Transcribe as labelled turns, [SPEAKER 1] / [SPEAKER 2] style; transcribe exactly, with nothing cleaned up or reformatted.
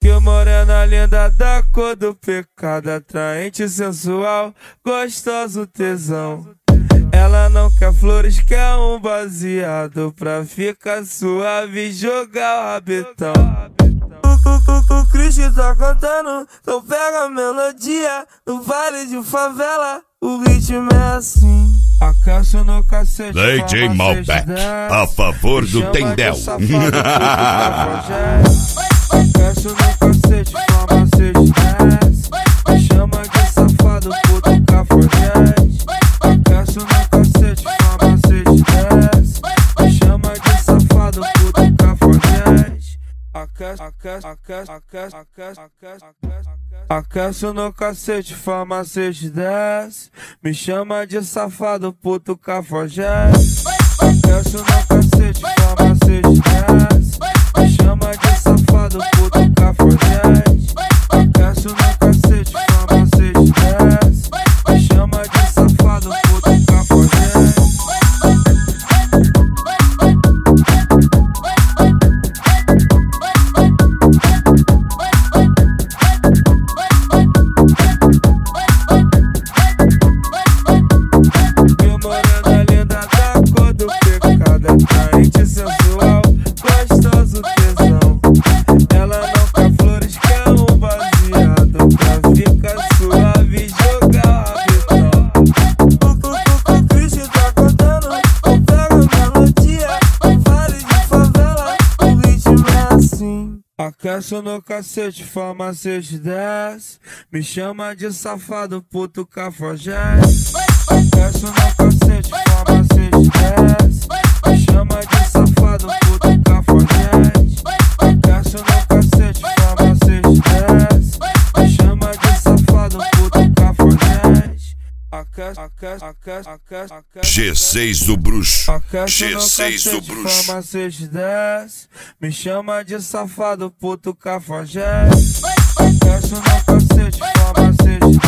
[SPEAKER 1] Que morena linda da cor do pecado, atraente, sensual, gostoso, tesão. Ela não quer flores, quer um baseado pra ficar suave e jogar o rabetão. O, o, o Cristo tá cantando, então pega a melodia. No vale de favela, o ritmo é assim. Acaso no cacete,
[SPEAKER 2] D J Malbec, a favor do Tendel.
[SPEAKER 1] Acaso no cacete, farmacêutico desce. Me chama de safado, puto cafajeste. Acaso no cacete, farmacêutico desce. Me chama de safado, puto cafajeste. Acaso, acaso, acaso, acaso, acaso, acaso, acaso. Acaso no cacete, farmacêutico desce. Me chama de safado, puto cafajeste. Acaso no cacete, farmacêutico desce. Me chama de safado, puto cafajeste. Acaso no cacete, farmacêutico desce. Me chama de safado, puto cafajeste. Que morena linda da cor do pecado, atraente, sensual, gostoso, tesão. Ela não quer flores, quer um baseado pra ficar suave e jogar o rabetão. O, o, o, o Cristo tá cantando, então pega a melodia. No vale de favela, o ritmo é assim. Aquece no cacete, farmacêutico desce. Me chama de safado, puto cafajeste. Aquece no cacete, farmacêutico desce. Me chama de safado, puto cafajeste. Aquece no cacete, farmacêutico desce. Me chama de safado, puto cafajeste. Aquece, aquece, aquece, aquece, aquece.
[SPEAKER 2] G seis do Bruxo.
[SPEAKER 1] Aquece no
[SPEAKER 2] G seis do
[SPEAKER 1] cacete,
[SPEAKER 2] Bruxo.
[SPEAKER 1] farmacêutico desce. Me chama de safado, puto cafajeste. Aquece no cacete, farmacêutico